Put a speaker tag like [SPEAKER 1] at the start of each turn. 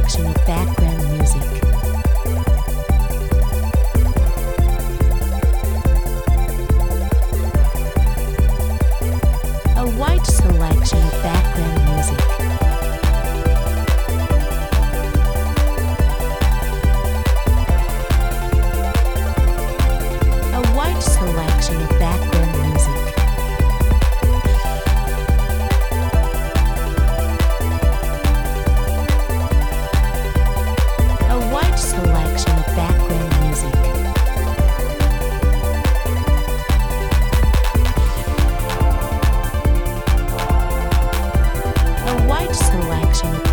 [SPEAKER 1] selection of background music. A wide selection of background music. A wide selection of background music. A wide selection of background music. A wide selection of